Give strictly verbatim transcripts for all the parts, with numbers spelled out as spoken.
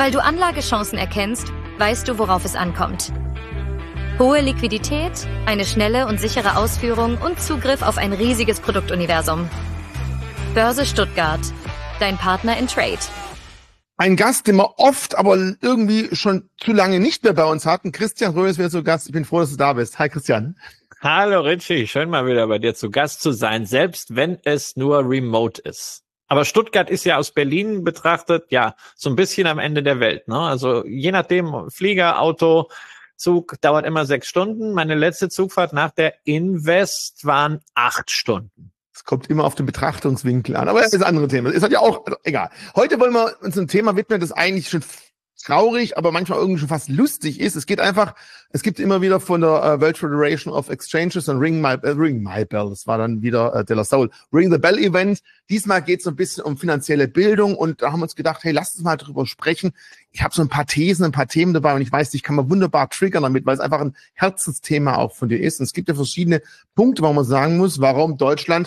Weil du Anlagechancen erkennst, weißt du, worauf es ankommt. Hohe Liquidität, eine schnelle und sichere Ausführung und Zugriff auf ein riesiges Produktuniversum. Börse Stuttgart, dein Partner in Trade. Ein Gast, den wir oft, aber irgendwie schon zu lange nicht mehr bei uns hatten. Christian Röhes wäre so Gast. Ich bin froh, dass du da bist. Hi Christian. Hallo Richie, schön mal wieder bei dir zu Gast zu sein, selbst wenn es nur remote ist. Aber Stuttgart ist ja aus Berlin betrachtet, ja, so ein bisschen am Ende der Welt, ne? Also je nachdem, Flieger, Auto, Zug dauert immer sechs Stunden. Meine letzte Zugfahrt nach der Invest waren acht Stunden. Es kommt immer auf den Betrachtungswinkel an, aber das ist ein anderes Thema. Ist halt ja auch, also egal. Heute wollen wir uns ein Thema widmen, das eigentlich schon traurig, aber manchmal irgendwie schon fast lustig ist. Es geht einfach, es gibt immer wieder von der uh, World Federation of Exchanges und Ring My, äh, Ring My Bell, das war dann wieder äh, De La Soul, Ring the Bell Event. Diesmal geht es so ein bisschen um finanzielle Bildung und da haben wir uns gedacht, hey, lasst uns mal drüber sprechen. Ich habe so ein paar Thesen, ein paar Themen dabei und ich weiß, ich kann mal wunderbar triggern damit, weil es einfach ein Herzensthema auch von dir ist. Und es gibt ja verschiedene Punkte, wo man sagen muss, warum Deutschland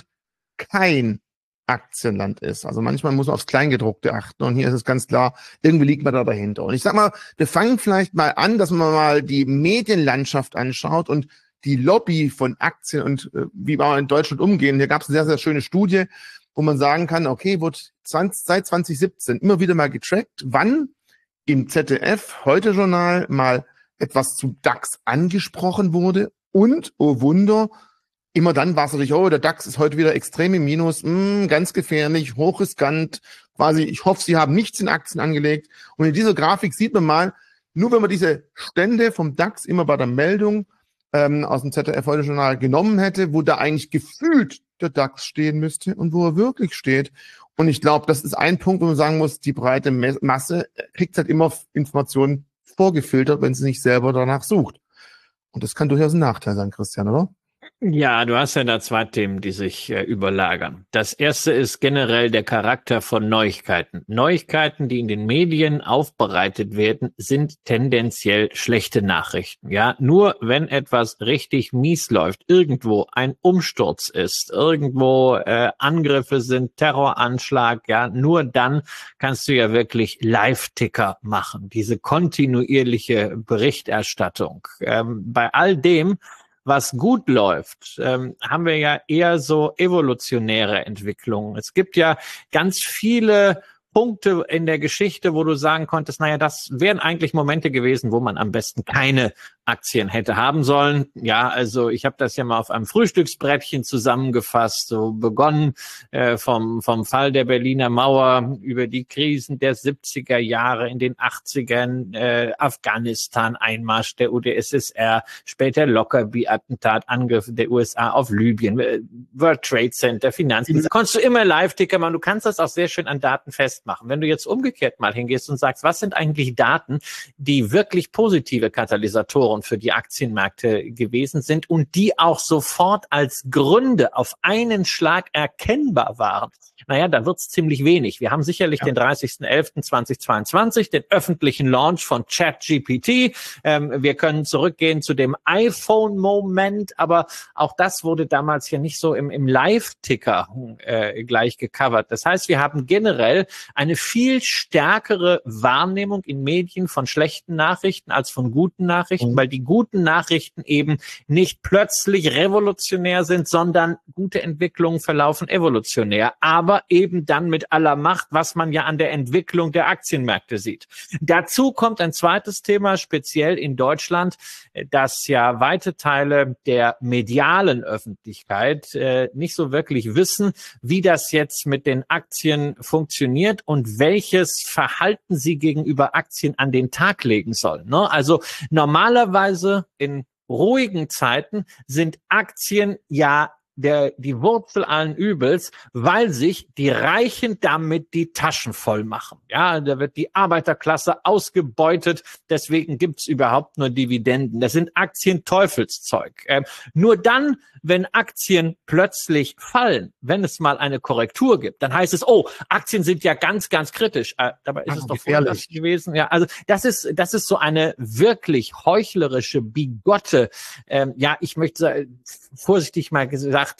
kein Aktienland ist. Also manchmal muss man aufs Kleingedruckte achten und hier ist es ganz klar, irgendwie liegt man da dahinter. Und ich sag mal, wir fangen vielleicht mal an, dass man mal die Medienlandschaft anschaut und die Lobby von Aktien und äh, wie wir in Deutschland umgehen. Hier gab es eine sehr, sehr schöne Studie, wo man sagen kann, okay, wird zwanzig, seit zwanzig siebzehn immer wieder mal getrackt, wann im Z D F Heute-Journal mal etwas zu DAX angesprochen wurde und, oh Wunder, immer dann war es natürlich, oh, der DAX ist heute wieder extrem im Minus, mh, ganz gefährlich, hochriskant, quasi, ich hoffe, Sie haben nichts in Aktien angelegt. Und in dieser Grafik sieht man mal, nur wenn man diese Stände vom DAX immer bei der Meldung ähm, aus dem Z D F Heute-Journal genommen hätte, wo da eigentlich gefühlt der DAX stehen müsste und wo er wirklich steht. Und ich glaube, das ist ein Punkt, wo man sagen muss, die breite Masse kriegt halt immer Informationen vorgefiltert, wenn sie nicht selber danach sucht. Und das kann durchaus ein Nachteil sein, Christian, oder? Ja, du hast ja da zwei Themen, die sich äh, überlagern. Das erste ist generell der Charakter von Neuigkeiten. Neuigkeiten, die in den Medien aufbereitet werden, sind tendenziell schlechte Nachrichten. Ja, nur wenn etwas richtig mies läuft, irgendwo ein Umsturz ist, irgendwo äh, Angriffe sind, Terroranschlag, ja, nur dann kannst du ja wirklich Live-Ticker machen. Diese kontinuierliche Berichterstattung. Ähm, bei all dem, was gut läuft, ähm, haben wir ja eher so evolutionäre Entwicklungen. Es gibt ja ganz viele Punkte in der Geschichte, wo du sagen konntest, naja, das wären eigentlich Momente gewesen, wo man am besten keine Aktien hätte haben sollen. Ja, also ich habe das ja mal auf einem Frühstücksbrettchen zusammengefasst, so begonnen äh, vom vom Fall der Berliner Mauer über die Krisen der siebziger Jahre, in den achtzigern, äh, Afghanistan, Einmarsch der U d S S R, später Lockerbie-Attentat, Angriff der U S A auf Libyen, äh, World Trade Center, Finanzen. Da konntest du immer Live-Ticker machen. Du kannst das auch sehr schön an Daten festmachen. Wenn du jetzt umgekehrt mal hingehst und sagst, was sind eigentlich Daten, die wirklich positive Katalysatoren für die Aktienmärkte gewesen sind und die auch sofort als Gründe auf einen Schlag erkennbar waren, naja, da wird's ziemlich wenig. Wir haben sicherlich ja. den dreißigsten elften zweitausendzweiundzwanzig, den öffentlichen Launch von ChatGPT. Ähm, wir können zurückgehen zu dem iPhone-Moment, aber auch das wurde damals ja nicht so im, im Live-Ticker äh, gleich gecovert. Das heißt, wir haben generell eine viel stärkere Wahrnehmung in Medien von schlechten Nachrichten als von guten Nachrichten, mhm. weil die guten Nachrichten eben nicht plötzlich revolutionär sind, sondern gute Entwicklungen verlaufen evolutionär, aber eben dann mit aller Macht, was man ja an der Entwicklung der Aktienmärkte sieht. Dazu kommt ein zweites Thema, speziell in Deutschland, dass ja weite Teile der medialen Öffentlichkeit äh, nicht so wirklich wissen, wie das jetzt mit den Aktien funktioniert und welches Verhalten sie gegenüber Aktien an den Tag legen sollen. Ne? Also normalerweise in ruhigen Zeiten sind Aktien ja der, die Wurzel allen Übels, weil sich die Reichen damit die Taschen voll machen. Ja, da wird die Arbeiterklasse ausgebeutet, deswegen gibt's überhaupt nur Dividenden. Das sind Aktien Teufelszeug. Ähm, nur dann, wenn Aktien plötzlich fallen, wenn es mal eine Korrektur gibt, dann heißt es, oh, Aktien sind ja ganz, ganz kritisch. Äh, dabei ist Ach, es doch gefährlich gewesen. Ja, also das ist, das ist so eine wirklich heuchlerische, bigotte, ähm, ja, ich möchte sagen, vorsichtig mal gesagt, äh,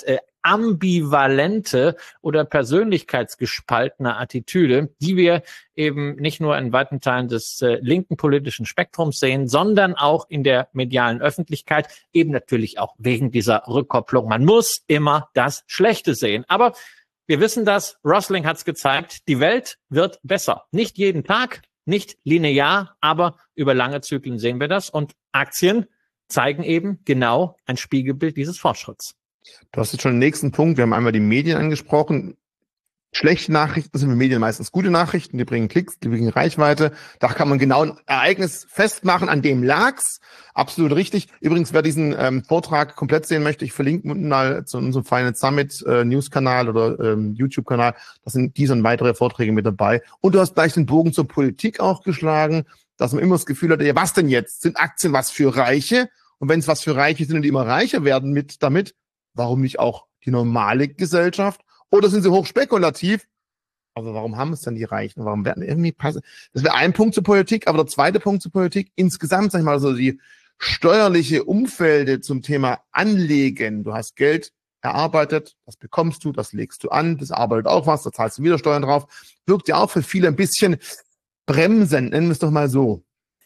ambivalente oder persönlichkeitsgespaltene Attitüde, die wir eben nicht nur in weiten Teilen des äh, linken politischen Spektrums sehen, sondern auch in der medialen Öffentlichkeit, eben natürlich auch wegen dieser Rückkopplung. Man muss immer das Schlechte sehen. Aber wir wissen das, Rosling hat es gezeigt, die Welt wird besser. Nicht jeden Tag, nicht linear, aber über lange Zyklen sehen wir das. Und Aktien zeigen eben genau ein Spiegelbild dieses Fortschritts. Du hast jetzt schon den nächsten Punkt. Wir haben einmal die Medien angesprochen. Schlechte Nachrichten sind für Medien meistens gute Nachrichten. Die bringen Klicks, die bringen Reichweite. Da kann man genau ein Ereignis festmachen, an dem lag's. Absolut richtig. Übrigens, wer diesen ähm, Vortrag komplett sehen möchte, ich verlinke mal zu unserem Finance Summit äh, News-Kanal oder ähm, YouTube-Kanal. Da sind diese und weitere Vorträge mit dabei. Und du hast gleich den Bogen zur Politik auch geschlagen, dass man immer das Gefühl hat, ja, was denn jetzt? Sind Aktien was für Reiche? Und wenn es was für Reiche sind und die immer reicher werden mit damit, warum nicht auch die normale Gesellschaft? Oder sind sie hochspekulativ? Aber warum haben es dann die Reichen? Warum werden irgendwie passen? Das wäre ein Punkt zur Politik, aber der zweite Punkt zur Politik, insgesamt, sag ich mal, so die steuerliche Umfelde zum Thema Anlegen. Du hast Geld erarbeitet, das bekommst du, das legst du an, das arbeitet auch was, da zahlst du wieder Steuern drauf. Wirkt ja auch für viele ein bisschen bremsend, nennen wir es doch mal so.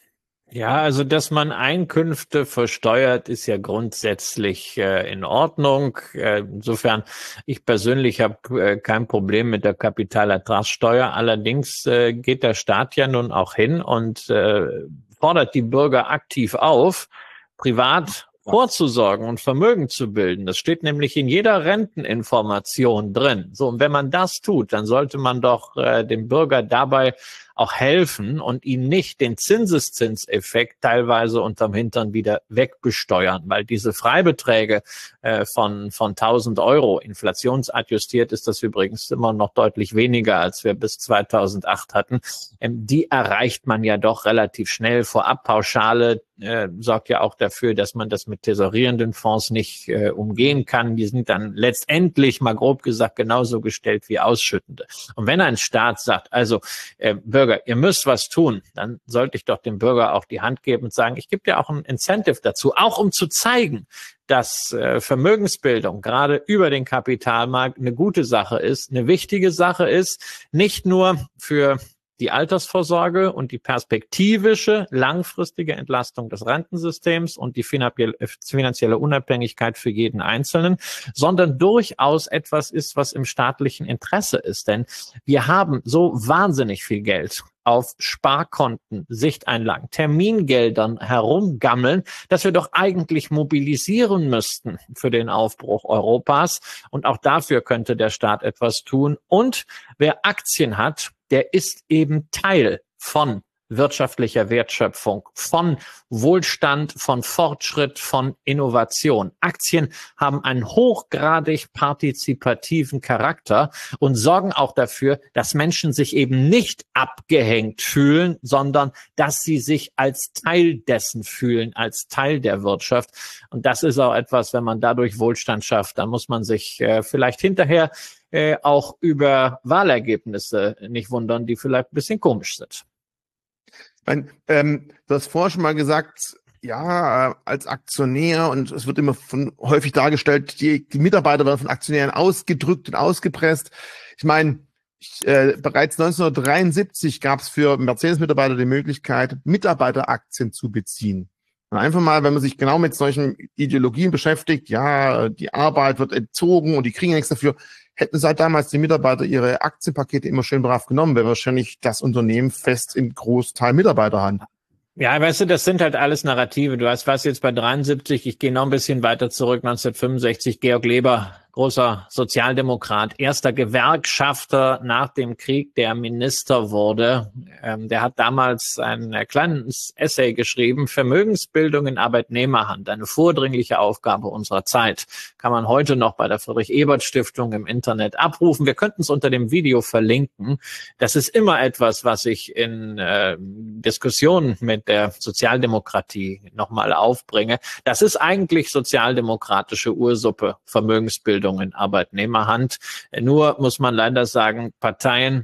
Ja, also dass man Einkünfte versteuert, ist ja grundsätzlich äh, in Ordnung. Äh, insofern, ich persönlich habe äh, kein Problem mit der Kapitalertragssteuer. Allerdings äh, geht der Staat ja nun auch hin und äh, fordert die Bürger aktiv auf, privat vorzusorgen und Vermögen zu bilden. Das steht nämlich in jeder Renteninformation drin. So, und wenn man das tut, dann sollte man doch äh, dem Bürger dabei auch helfen und ihm nicht den Zinseszinseffekt teilweise unterm Hintern wieder wegbesteuern, weil diese Freibeträge äh, von von tausend Euro, inflationsadjustiert ist das übrigens immer noch deutlich weniger, als wir bis zweitausendacht hatten, ähm, die erreicht man ja doch relativ schnell. Vorabpauschale äh, sorgt ja auch dafür, dass man das mit tesorierenden Fonds nicht äh, umgehen kann. Die sind dann letztendlich, mal grob gesagt, genauso gestellt wie ausschüttende. Und wenn ein Staat sagt, also äh, Bürger, ihr müsst was tun, dann sollte ich doch dem Bürger auch die Hand geben und sagen, ich gebe dir auch ein Incentive dazu, auch um zu zeigen, dass äh, Vermögensbildung gerade über den Kapitalmarkt eine gute Sache ist, eine wichtige Sache ist, nicht nur für die Altersvorsorge und die perspektivische, langfristige Entlastung des Rentensystems und die finanzielle Unabhängigkeit für jeden Einzelnen, sondern durchaus etwas ist, was im staatlichen Interesse ist. Denn wir haben so wahnsinnig viel Geld auf Sparkonten, Sichteinlagen, Termingeldern herumgammeln, dass wir doch eigentlich mobilisieren müssten für den Aufbruch Europas. Und auch dafür könnte der Staat etwas tun. Und wer Aktien hat, der ist eben Teil von wirtschaftlicher Wertschöpfung, von Wohlstand, von Fortschritt, von Innovation. Aktien haben einen hochgradig partizipativen Charakter und sorgen auch dafür, dass Menschen sich eben nicht abgehängt fühlen, sondern dass sie sich als Teil dessen fühlen, als Teil der Wirtschaft. Und das ist auch etwas, wenn man dadurch Wohlstand schafft, dann muss man sich äh, vielleicht hinterher äh, auch über Wahlergebnisse nicht wundern, die vielleicht ein bisschen komisch sind. Mein, ähm, du hast vorher schon mal gesagt, ja, äh, als Aktionär, und es wird immer von häufig dargestellt, die, die Mitarbeiter werden von Aktionären ausgedrückt und ausgepresst. Ich meine, äh, bereits neunzehnhundertdreiundsiebzig gab es für Mercedes-Mitarbeiter die Möglichkeit, Mitarbeiteraktien zu beziehen. Und einfach mal, wenn man sich genau mit solchen Ideologien beschäftigt, ja, die Arbeit wird entzogen und die kriegen nichts dafür, hätten seit damals die Mitarbeiter ihre Aktienpakete immer schön brav genommen, wäre wahrscheinlich das Unternehmen fest im Großteil Mitarbeiterhand. Ja, weißt du, das sind halt alles Narrative. Du hast was jetzt bei dreiundsiebzig, ich gehe noch ein bisschen weiter zurück, neunzehnhundertfünfundsechzig, Georg Leber, großer Sozialdemokrat, erster Gewerkschafter nach dem Krieg, der Minister wurde. Ähm, der hat damals ein kleines Essay geschrieben, Vermögensbildung in Arbeitnehmerhand, eine vordringliche Aufgabe unserer Zeit. Kann man heute noch bei der Friedrich-Ebert-Stiftung im Internet abrufen. Wir könnten es unter dem Video verlinken. Das ist immer etwas, was ich in äh, Diskussionen mit der Sozialdemokratie nochmal aufbringe. Das ist eigentlich sozialdemokratische Ursuppe, Vermögensbildung in Arbeitnehmerhand. Nur muss man leider sagen, Parteien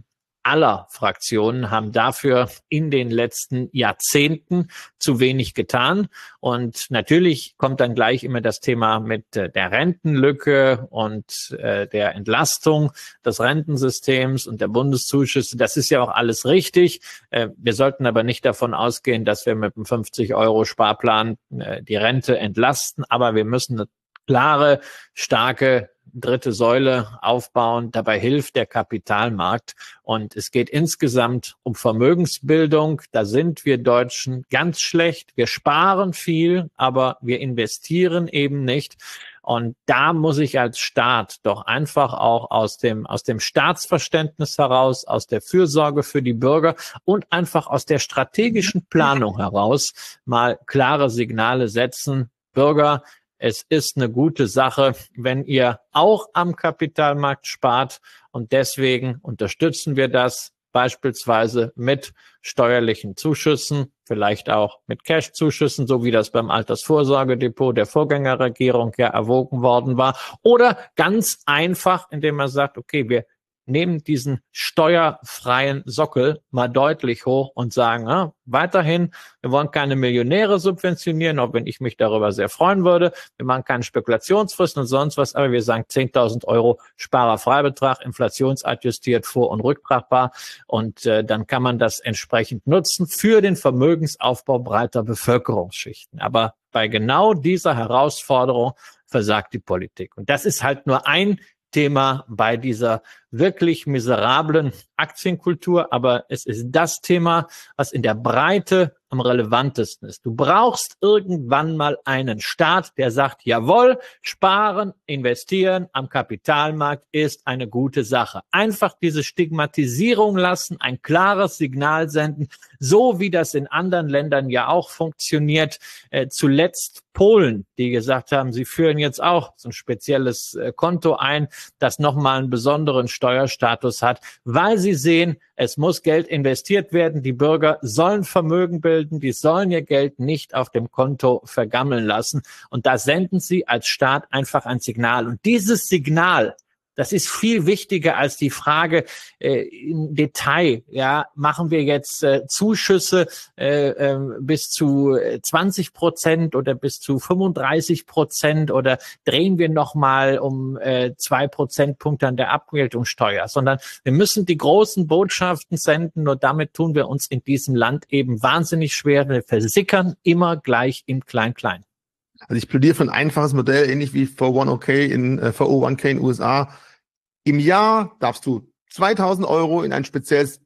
aller Fraktionen haben dafür in den letzten Jahrzehnten zu wenig getan. Und natürlich kommt dann gleich immer das Thema mit äh, der Rentenlücke und äh, der Entlastung des Rentensystems und der Bundeszuschüsse. Das ist ja auch alles richtig. Äh, wir sollten aber nicht davon ausgehen, dass wir mit einem fünfzig Euro Sparplan äh, die Rente entlasten. Aber wir müssen eine klare, starke dritte Säule aufbauen. Dabei hilft der Kapitalmarkt. Und es geht insgesamt um Vermögensbildung. Da sind wir Deutschen ganz schlecht. Wir sparen viel, aber wir investieren eben nicht. Und da muss ich als Staat doch einfach auch aus dem, aus dem Staatsverständnis heraus, aus der Fürsorge für die Bürger und einfach aus der strategischen Planung heraus mal klare Signale setzen. Bürger, es ist eine gute Sache, wenn ihr auch am Kapitalmarkt spart, und deswegen unterstützen wir das beispielsweise mit steuerlichen Zuschüssen, vielleicht auch mit Cash-Zuschüssen, so wie das beim Altersvorsorgedepot der Vorgängerregierung ja erwogen worden war, oder ganz einfach, indem man sagt, okay, wir nehmen diesen steuerfreien Sockel mal deutlich hoch und sagen, ja, weiterhin, wir wollen keine Millionäre subventionieren, auch wenn ich mich darüber sehr freuen würde. Wir machen keine Spekulationsfristen und sonst was, aber wir sagen zehntausend Euro Sparerfreibetrag, inflationsadjustiert, vor- und rücktragbar. Und äh, dann kann man das entsprechend nutzen für den Vermögensaufbau breiter Bevölkerungsschichten. Aber bei genau dieser Herausforderung versagt die Politik. Und das ist halt nur ein Thema bei dieser wirklich miserablen Aktienkultur, aber es ist das Thema, was in der Breite am relevantesten ist. Du brauchst irgendwann mal einen Staat, der sagt, jawohl, sparen, investieren am Kapitalmarkt ist eine gute Sache. Einfach diese Stigmatisierung lassen, ein klares Signal senden, so wie das in anderen Ländern ja auch funktioniert. Äh, zuletzt Polen, die gesagt haben, sie führen jetzt auch so ein spezielles äh, Konto ein, das nochmal einen besonderen Steuerstatus hat, weil sie sehen, es muss Geld investiert werden. Die Bürger sollen Vermögen bilden, die sollen ihr Geld nicht auf dem Konto vergammeln lassen. Und da senden sie als Staat einfach ein Signal. Und dieses Signal, das ist viel wichtiger als die Frage äh, im Detail. Ja, machen wir jetzt äh, Zuschüsse äh, äh, bis zu zwanzig Prozent oder bis zu fünfunddreißig Prozent oder drehen wir nochmal um äh, zwei Prozentpunkte an der Abgeltungssteuer, sondern wir müssen die großen Botschaften senden. Nur damit tun wir uns in diesem Land eben wahnsinnig schwer. Wir versickern immer gleich im Klein-Klein. Also ich plädiere für ein einfaches Modell, ähnlich wie vier null eins K in äh, vier null eins K in den U S A. Im Jahr darfst du zweitausend Euro in ein spezielles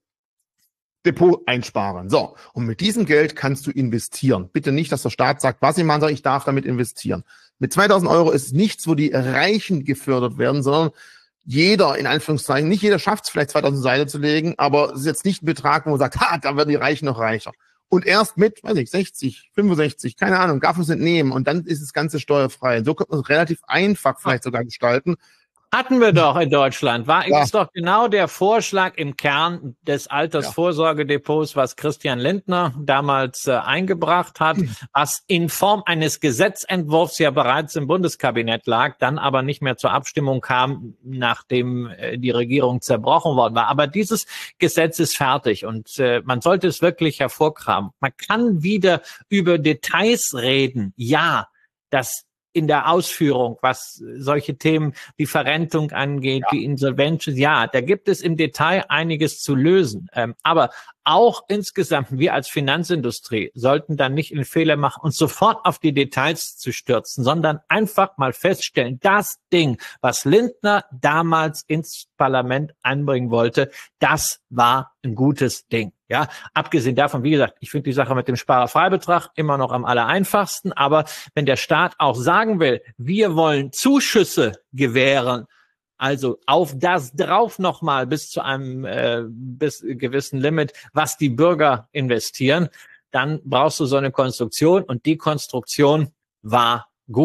Depot einsparen. So, und mit diesem Geld kannst du investieren. Bitte nicht, dass der Staat sagt, was ich machen soll, ich darf damit investieren. Mit zweitausend Euro ist es nichts, wo die Reichen gefördert werden, sondern jeder, in Anführungszeichen, nicht jeder schafft es vielleicht zweitausend Seite zu legen, aber es ist jetzt nicht ein Betrag, wo man sagt, ha, da werden die Reichen noch reicher. Und erst mit, weiß ich, sechzig, fünfundsechzig, keine Ahnung, darf man es entnehmen und dann ist das Ganze steuerfrei. So könnte man es relativ einfach vielleicht sogar gestalten. Hatten wir doch in Deutschland. War Ja. ist doch genau der Vorschlag im Kern des Altersvorsorgedepots, was Christian Lindner damals äh, eingebracht hat, was in Form eines Gesetzentwurfs ja bereits im Bundeskabinett lag, dann aber nicht mehr zur Abstimmung kam, nachdem äh, die Regierung zerbrochen worden war. Aber dieses Gesetz ist fertig und äh, man sollte es wirklich hervorkramen. Man kann wieder über Details reden. Ja, das in der Ausführung, was solche Themen wie Verrentung angeht, Ja. wie Insolvenz, ja, da gibt es im Detail einiges zu lösen. Ähm, aber auch insgesamt, wir als Finanzindustrie sollten dann nicht den Fehler machen, uns sofort auf die Details zu stürzen, sondern einfach mal feststellen, das Ding, was Lindner damals ins Parlament einbringen wollte, das war ein gutes Ding. Ja, abgesehen davon, wie gesagt, ich finde die Sache mit dem Sparerfreibetrag immer noch am aller einfachsten. Aber wenn der Staat auch sagen will, wir wollen Zuschüsse gewähren, also auf das drauf nochmal bis zu einem äh, bis gewissen Limit, was die Bürger investieren, dann brauchst du so eine Konstruktion. Und die Konstruktion war gut,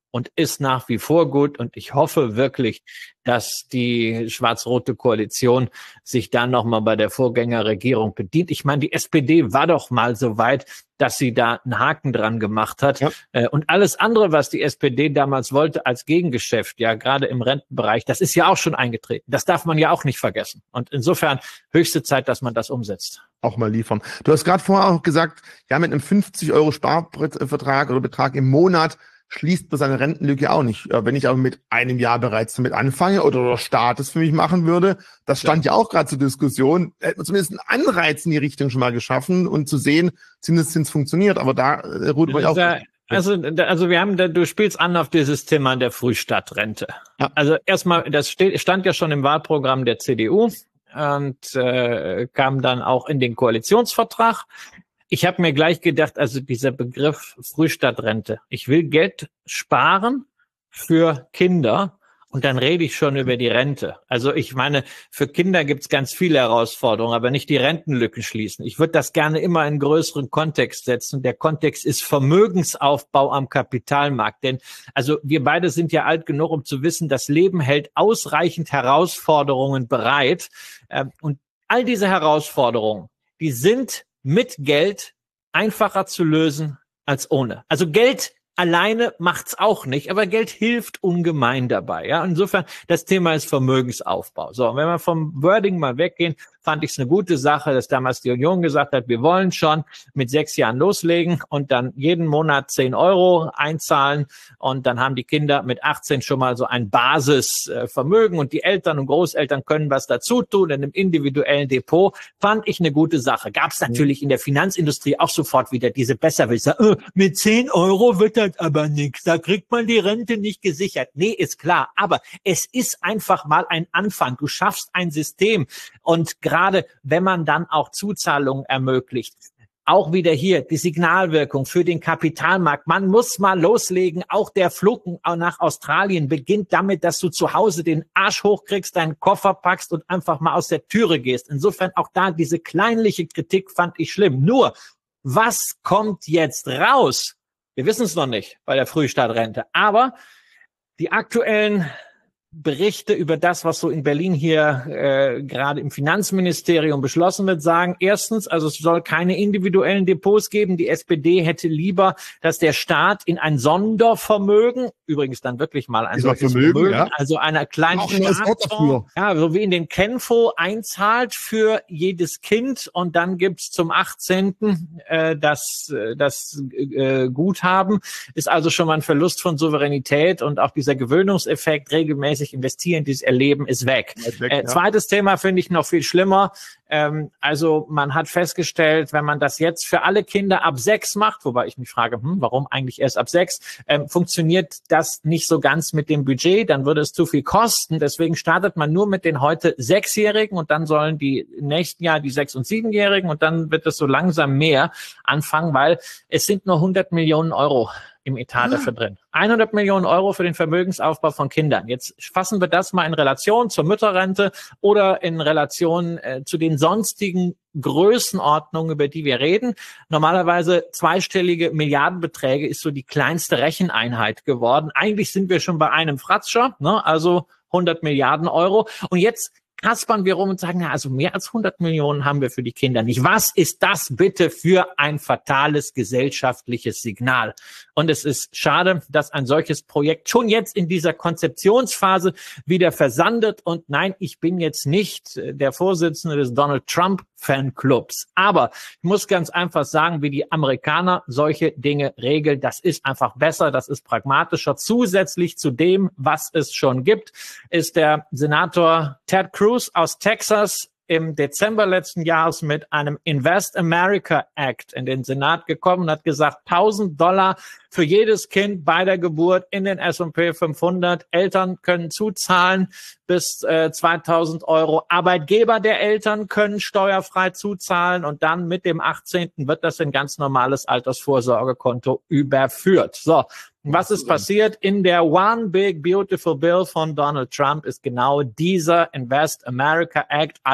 und ist nach wie vor gut. Und ich hoffe wirklich, dass die schwarz-rote Koalition sich dann nochmal bei der Vorgängerregierung bedient. Ich meine, die S P D war doch mal so weit, dass sie da einen Haken dran gemacht hat. Ja. Und alles andere, was die S P D damals wollte als Gegengeschäft, ja gerade im Rentenbereich, das ist ja auch schon eingetreten. Das darf man ja auch nicht vergessen. Und insofern höchste Zeit, dass man das umsetzt. Auch mal liefern. Du hast gerade vorher auch gesagt, ja, mit einem fünfzig Euro Sparvertrag oder Betrag im Monat schließt man seine Rentenlücke auch nicht. Wenn ich aber mit einem Jahr bereits damit anfange oder der Staat es für mich machen würde, das stand ja, ja auch gerade zur Diskussion, hätte man zumindest einen Anreiz in die Richtung schon mal geschaffen und zu sehen, Zinseszins funktioniert, aber da äh, ruht man ja auch. Ja, also, also wir haben, du spielst an auf dieses Thema der Frühstadtrente. Ja. Also erstmal, das stand ja schon im Wahlprogramm der C D U und äh, kam dann auch in den Koalitionsvertrag. Ich habe mir gleich gedacht, also dieser Begriff Frühstadtrente, ich will Geld sparen für Kinder und dann rede ich schon über die Rente. Also ich meine, für Kinder gibt's ganz viele Herausforderungen, aber nicht die Rentenlücken schließen. Ich würde das gerne immer in einen größeren Kontext setzen. Der Kontext ist Vermögensaufbau am Kapitalmarkt. Denn also wir beide sind ja alt genug, um zu wissen, das Leben hält ausreichend Herausforderungen bereit. Und all diese Herausforderungen, die sind mit Geld einfacher zu lösen als ohne. Also Geld alleine macht's auch nicht, aber Geld hilft ungemein dabei. Ja, insofern, das Thema ist Vermögensaufbau. So, und wenn wir vom Wording mal weggehen, fand ich es eine gute Sache, dass damals die Union gesagt hat, wir wollen schon mit sechs Jahren loslegen und dann jeden Monat zehn Euro einzahlen und dann haben die Kinder mit achtzehn schon mal so ein Basisvermögen und die Eltern und Großeltern können was dazu tun in einem individuellen Depot. Fand ich eine gute Sache. Gab es natürlich in der Finanzindustrie auch sofort wieder diese Besserwisser. Äh, mit zehn Euro wird das aber nichts. Da kriegt man die Rente nicht gesichert. Nee, ist klar. Aber es ist einfach mal ein Anfang. Du schaffst ein System und gerade wenn man dann auch Zuzahlungen ermöglicht, auch wieder hier die Signalwirkung für den Kapitalmarkt. Man muss mal loslegen. Auch der Flug nach Australien beginnt damit, dass du zu Hause den Arsch hochkriegst, deinen Koffer packst und einfach mal aus der Türe gehst. Insofern auch da diese kleinliche Kritik fand ich schlimm. Nur, was kommt jetzt raus? Wir wissen es noch nicht bei der Frühstadtrente. Aber die aktuellen Berichte über das, was so in Berlin hier äh, gerade im Finanzministerium beschlossen wird, sagen erstens, also es soll keine individuellen Depots geben. Die S P D hätte lieber, dass der Staat in ein Sondervermögen, übrigens dann wirklich mal ein solches Vermögen, Vermögen ja. also einer kleinen Staatsfonds, ja, so wie in den Kenfonds einzahlt für jedes Kind und dann gibt's zum achtzehnten Äh, das, das äh, Guthaben. Ist also schon mal ein Verlust von Souveränität und auch dieser Gewöhnungseffekt regelmäßig investieren, dieses Erleben ist weg. weg äh, ja. Zweites Thema finde ich noch viel schlimmer. Ähm, also man hat festgestellt, wenn man das jetzt für alle Kinder ab sechs macht, wobei ich mich frage, hm, warum eigentlich erst ab sechs, ähm, funktioniert das nicht so ganz mit dem Budget, dann würde es zu viel kosten. Deswegen startet man nur mit den heute Sechsjährigen und dann sollen die im nächsten Jahr die Sechs- und Siebenjährigen und dann wird es so langsam mehr anfangen, weil es sind nur hundert Millionen Euro im Etat dafür drin. hundert Millionen Euro für den Vermögensaufbau von Kindern. Jetzt fassen wir das mal in Relation zur Mütterrente oder in Relation äh, zu den sonstigen Größenordnungen, über die wir reden. Normalerweise zweistellige Milliardenbeträge ist so die kleinste Recheneinheit geworden. Eigentlich sind wir schon bei einem Fratscher, ne? Also hundert Milliarden Euro. Und jetzt kaspern wir rum und sagen, na, also mehr als hundert Millionen haben wir für die Kinder nicht. Was ist das bitte für ein fatales gesellschaftliches Signal? Und es ist schade, dass ein solches Projekt schon jetzt in dieser Konzeptionsphase wieder versandet. Und nein, ich bin jetzt nicht der Vorsitzende des Donald Trump Fanclubs. Aber ich muss ganz einfach sagen, wie die Amerikaner solche Dinge regeln, das ist einfach besser, das ist pragmatischer. Zusätzlich zu dem, was es schon gibt, ist der Senator Ted Cruz aus Texas im Dezember letzten Jahres mit einem Invest America Act in den Senat gekommen und hat gesagt, tausend Dollar für jedes Kind bei der Geburt in den S und P fünfhundert. Eltern können zuzahlen bis äh, zweitausend Euro. Arbeitgeber der Eltern können steuerfrei zuzahlen und dann mit dem achtzehnten wird das in ganz normales Altersvorsorgekonto überführt. So, was ist passiert? In der One Big Beautiful Bill von Donald Trump ist genau dieser Invest America Act als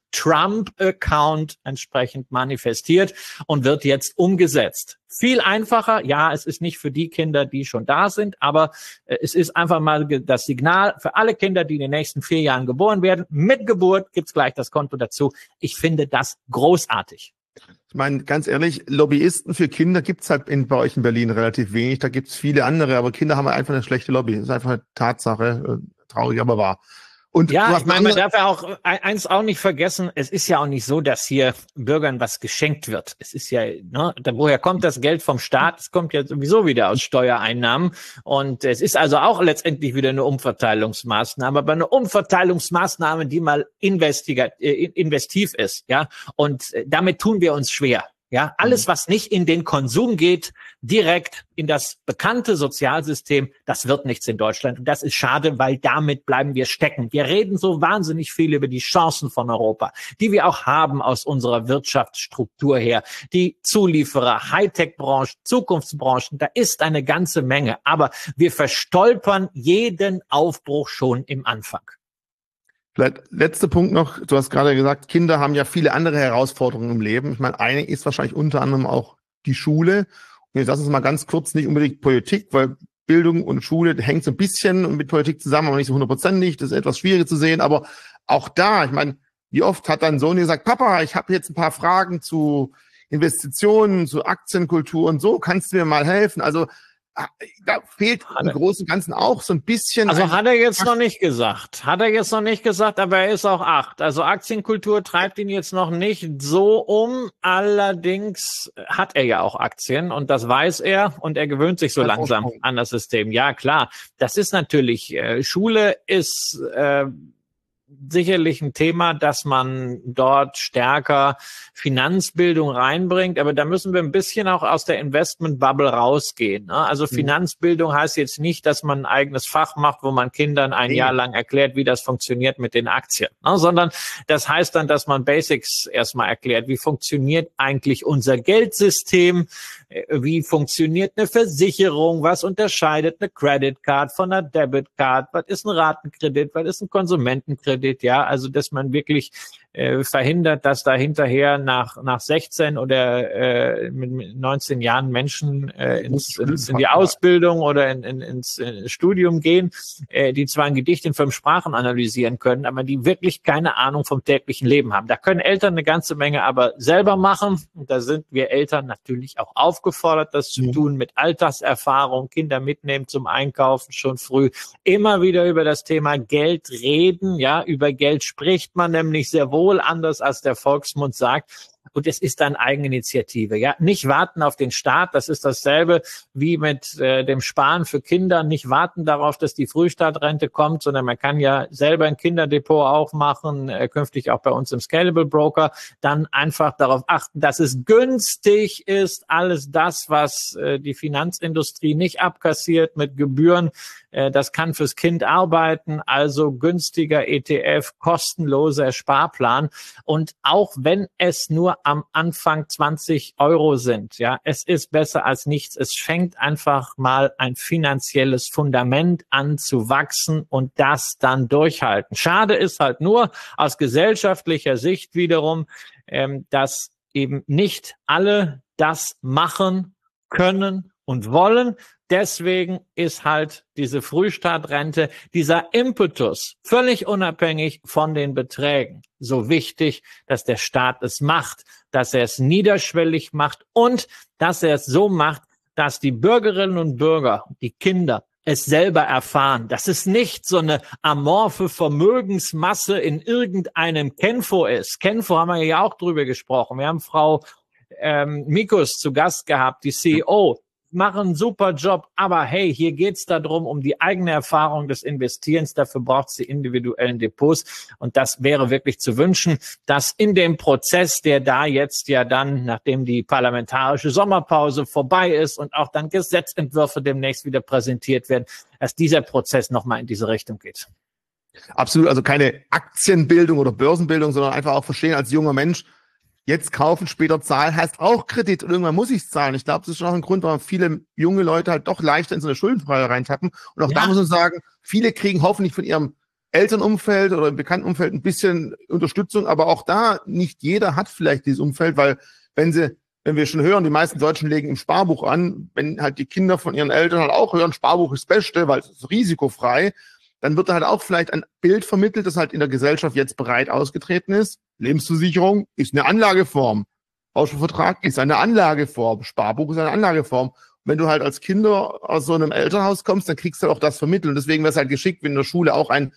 Trump-Account entsprechend manifestiert und wird jetzt umgesetzt. Viel einfacher, ja, es ist nicht für die Kinder, die schon da sind, aber äh, es ist einfach mal das Signal für alle Kinder, die in den nächsten vier Jahren geboren werden. Mit Geburt gibt's gleich das Konto dazu. Ich finde das großartig. Ich meine, ganz ehrlich, Lobbyisten für Kinder gibt's halt in, bei euch in Berlin relativ wenig. Da gibt's viele andere, aber Kinder haben einfach eine schlechte Lobby. Das ist einfach eine Tatsache, äh, traurig, aber wahr. Und ja, was ich meine, man darf ja auch eins auch nicht vergessen, es ist ja auch nicht so, dass hier Bürgern was geschenkt wird. Es ist ja, ne, da, woher kommt das Geld vom Staat? Es kommt ja sowieso wieder aus Steuereinnahmen. Und es ist also auch letztendlich wieder eine Umverteilungsmaßnahme, aber eine Umverteilungsmaßnahme, die mal investiga- äh, investiv ist, ja. Und äh, damit tun wir uns schwer. Ja, alles, was nicht in den Konsum geht, direkt in das bekannte Sozialsystem, das wird nichts in Deutschland. Und das ist schade, weil damit bleiben wir stecken. Wir reden so wahnsinnig viel über die Chancen von Europa, die wir auch haben aus unserer Wirtschaftsstruktur her. Die Zulieferer, Hightech-Branchen, Zukunftsbranchen, da ist eine ganze Menge. Aber wir verstolpern jeden Aufbruch schon im Anfang. Vielleicht letzter Punkt noch, du hast gerade gesagt, Kinder haben ja viele andere Herausforderungen im Leben. Ich meine, eine ist wahrscheinlich unter anderem auch die Schule. Und jetzt lass uns mal ganz kurz, nicht unbedingt Politik, weil Bildung und Schule hängt so ein bisschen mit Politik zusammen, aber nicht so hundertprozentig. Das ist etwas schwierig zu sehen. Aber auch da, ich meine, wie oft hat dein Sohn gesagt, Papa, ich habe jetzt ein paar Fragen zu Investitionen, zu Aktienkultur und so, kannst du mir mal helfen? Also da fehlt im Großen und Ganzen auch so ein bisschen. Also hat er jetzt noch nicht gesagt. Hat er jetzt noch nicht gesagt, aber er ist auch acht. Also Aktienkultur treibt ihn jetzt noch nicht so um. Allerdings hat er ja auch Aktien und das weiß er und er gewöhnt sich so langsam an das System. Ja, klar. Das ist natürlich, äh, Schule ist äh, sicherlich ein Thema, dass man dort stärker Finanzbildung reinbringt, aber da müssen wir ein bisschen auch aus der Investment-Bubble rausgehen. Ne? Also mhm. Finanzbildung heißt jetzt nicht, dass man ein eigenes Fach macht, wo man Kindern ein mhm. Jahr lang erklärt, wie das funktioniert mit den Aktien, ne? Sondern das heißt dann, dass man Basics erstmal erklärt, wie funktioniert eigentlich unser Geldsystem, wie funktioniert eine Versicherung, was unterscheidet eine Credit Card von einer Debit Card, was ist ein Ratenkredit, was ist ein Konsumentenkredit, ja, also dass man wirklich äh, verhindert, dass da hinterher nach nach sechzehn oder äh, mit neunzehn Jahren Menschen äh, ins, ins, in die Ausbildung oder in, in, ins äh, Studium gehen, äh, die zwar ein Gedicht in fünf Sprachen analysieren können, aber die wirklich keine Ahnung vom täglichen Leben haben. Da können Eltern eine ganze Menge aber selber machen und da sind wir Eltern natürlich auch aufgefordert, das zu tun, mit Alltagserfahrung, Kinder mitnehmen zum Einkaufen schon früh, immer wieder über das Thema Geld reden, ja, über Geld spricht man nämlich sehr wohl anders, als der Volksmund sagt. Und es ist dann Eigeninitiative, ja. Nicht warten auf den Staat, das ist dasselbe wie mit äh, dem Sparen für Kinder. Nicht warten darauf, dass die Frühstartrente kommt, sondern man kann ja selber ein Kinderdepot aufmachen, äh, künftig auch bei uns im Scalable Broker. Dann einfach darauf achten, dass es günstig ist, alles das, was äh, die Finanzindustrie nicht abkassiert mit Gebühren. Äh, das kann fürs Kind arbeiten, also günstiger E T F, kostenloser Sparplan. Und auch wenn es nur am Anfang zwanzig Euro sind, ja, es ist besser als nichts. Es fängt einfach mal ein finanzielles Fundament an zu wachsen und das dann durchhalten. Schade ist halt nur aus gesellschaftlicher Sicht wiederum, ähm, dass eben nicht alle das machen können und wollen. Deswegen ist halt diese Frühstartrente, dieser Impetus, völlig unabhängig von den Beträgen, so wichtig, dass der Staat es macht, dass er es niederschwellig macht und dass er es so macht, dass die Bürgerinnen und Bürger, die Kinder, es selber erfahren. Das ist nicht so eine amorphe Vermögensmasse in irgendeinem Kenfo ist. Kenfo haben wir ja auch drüber gesprochen. Wir haben Frau ähm, Mikus zu Gast gehabt, die C E O. Machen einen super Job, aber hey, hier geht's darum, um die eigene Erfahrung des Investierens. Dafür braucht es die individuellen Depots und das wäre wirklich zu wünschen, dass in dem Prozess, der da jetzt ja dann, nachdem die parlamentarische Sommerpause vorbei ist und auch dann Gesetzentwürfe demnächst wieder präsentiert werden, dass dieser Prozess nochmal in diese Richtung geht. Absolut, also keine Aktienbildung oder Börsenbildung, sondern einfach auch verstehen als junger Mensch, jetzt kaufen, später zahlen, heißt auch Kredit und irgendwann muss ich es zahlen. Ich glaube, das ist schon auch ein Grund, warum viele junge Leute halt doch leichter in so eine Schuldenfrage reintappen. Und auch ja. da muss man sagen, viele kriegen hoffentlich von ihrem Elternumfeld oder im Bekanntenumfeld ein bisschen Unterstützung, aber auch da nicht jeder hat vielleicht dieses Umfeld, weil wenn sie, wenn wir schon hören, die meisten Deutschen legen im Sparbuch an, wenn halt die Kinder von ihren Eltern halt auch hören, Sparbuch ist das Beste, weil es ist risikofrei, dann wird da halt auch vielleicht ein Bild vermittelt, das halt in der Gesellschaft jetzt breit ausgetreten ist. Lebensversicherung ist eine Anlageform. Bausparvertrag ist eine Anlageform. Sparbuch ist eine Anlageform. Wenn du halt als Kinder aus so einem Elternhaus kommst, dann kriegst du halt auch das vermittelt. Und deswegen wäre es halt geschickt, wenn in der Schule auch ein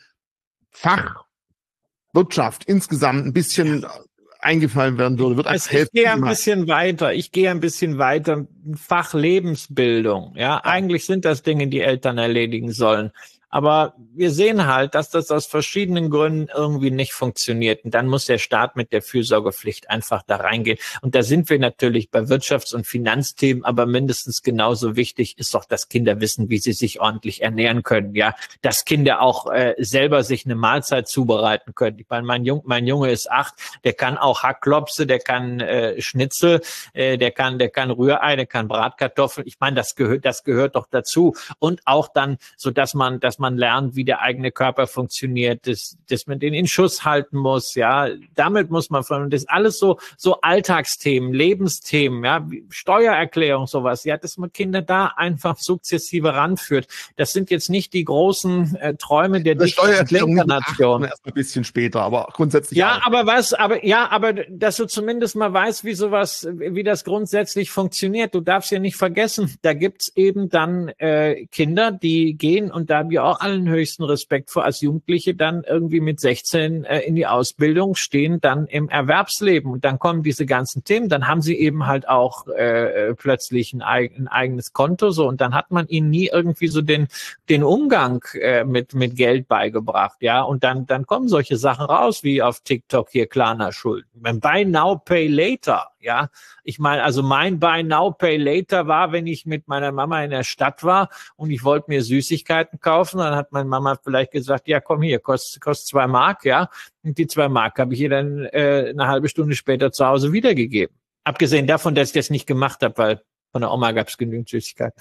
Fach Wirtschaft insgesamt ein bisschen eingefallen werden würde. Wird als ich gehe ein bisschen weiter. Ich gehe ein bisschen weiter. Fach Lebensbildung. Ja, ja, eigentlich sind das Dinge, die Eltern erledigen sollen. Aber wir sehen halt, dass das aus verschiedenen Gründen irgendwie nicht funktioniert. Und dann muss der Staat mit der Fürsorgepflicht einfach da reingehen. Und da sind wir natürlich bei Wirtschafts- und Finanzthemen, aber mindestens genauso wichtig ist doch, dass Kinder wissen, wie sie sich ordentlich ernähren können. Ja, dass Kinder auch äh, selber sich eine Mahlzeit zubereiten können. Ich meine, mein, Jung, mein Junge ist acht, der kann auch Hackklopse, der kann äh, Schnitzel, äh, der kann, der kann Rührei, der kann Bratkartoffeln. Ich meine, das gehört, das gehört doch dazu. Und auch dann, so dass man, dass man lernt, wie der eigene Körper funktioniert, dass, dass man den in Schuss halten muss, ja, damit muss man von, das alles so, so Alltagsthemen, Lebensthemen, ja, Steuererklärung, sowas, ja, dass man Kinder da einfach sukzessive ranführt. Das sind jetzt nicht die großen äh, Träume der Steuererklärung erst ein bisschen später, aber grundsätzlich ja, auch. aber was, aber ja, aber dass du zumindest mal weißt, wie sowas, wie das grundsätzlich funktioniert. Du darfst ja nicht vergessen, da gibt's eben dann äh, Kinder, die gehen, und da haben wir auch allen höchsten Respekt vor, als Jugendliche dann irgendwie mit sechzehn äh, in die Ausbildung, stehen dann im Erwerbsleben, und dann kommen diese ganzen Themen, dann haben sie eben halt auch äh, plötzlich ein, eig ein eigenes Konto, so, und dann hat man ihnen nie irgendwie so den den Umgang äh, mit mit Geld beigebracht, ja, und dann dann kommen solche Sachen raus wie auf TikTok hier Klarna-Schulden, Buy Now Pay Later. Ja, ich meine, also mein Buy Now Pay Later war, wenn ich mit meiner Mama in der Stadt war und ich wollte mir Süßigkeiten kaufen, dann hat meine Mama vielleicht gesagt, ja, komm hier, kostet kostet zwei Mark, ja, und die zwei Mark habe ich ihr dann äh, eine halbe Stunde später zu Hause wiedergegeben. Abgesehen davon, dass ich das nicht gemacht habe, weil von der Oma gab es genügend Süßigkeiten.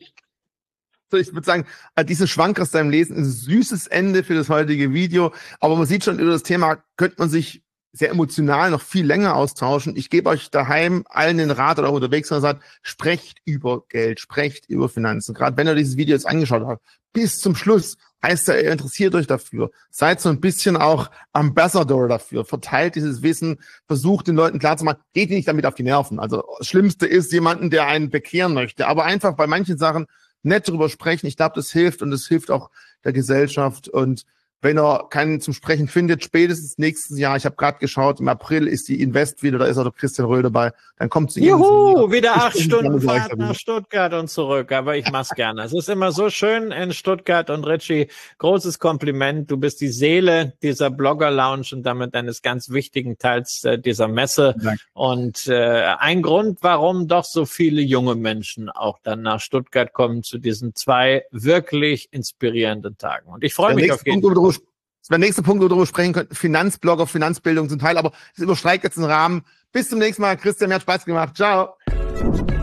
So, ich würde sagen, diese Schwank aus deinem Lesen ist ein süßes Ende für das heutige Video, aber man sieht schon, über das Thema könnte man sich sehr emotional noch viel länger austauschen. Ich gebe euch daheim allen den Rat oder auch unterwegs, wenn ihr sagt, sprecht über Geld, sprecht über Finanzen. Gerade wenn ihr dieses Video jetzt angeschaut habt, bis zum Schluss heißt ja, ihr interessiert euch dafür. Seid so ein bisschen auch Ambassador dafür. Verteilt dieses Wissen, versucht den Leuten klarzumachen, geht nicht damit auf die Nerven. Also das Schlimmste ist jemanden, der einen bekehren möchte. Aber einfach bei manchen Sachen nett drüber sprechen. Ich glaube, das hilft, und das hilft auch der Gesellschaft. Und wenn er keinen zum Sprechen findet, spätestens nächstes Jahr, ich habe gerade geschaut, im April ist die Invest wieder, da ist auch der Christian Röhl dabei, dann kommt zu ihm. Juhu, wieder acht Stunden Fahrt nach Stuttgart und zurück, aber ich mach's gerne. Es ist immer so schön in Stuttgart, und Richie, großes Kompliment, du bist die Seele dieser Blogger-Lounge und damit eines ganz wichtigen Teils äh, dieser Messe. Danke. Und äh, ein Grund, warum doch so viele junge Menschen auch dann nach Stuttgart kommen zu diesen zwei wirklich inspirierenden Tagen. Und ich freue mich auf jeden Fall. Das wäre der nächste Punkt, wo wir darüber sprechen könnten. Finanzblogger, Finanzbildung zum Teil, aber es übersteigt jetzt den Rahmen. Bis zum nächsten Mal. Christian, mir hat Spaß gemacht. Ciao.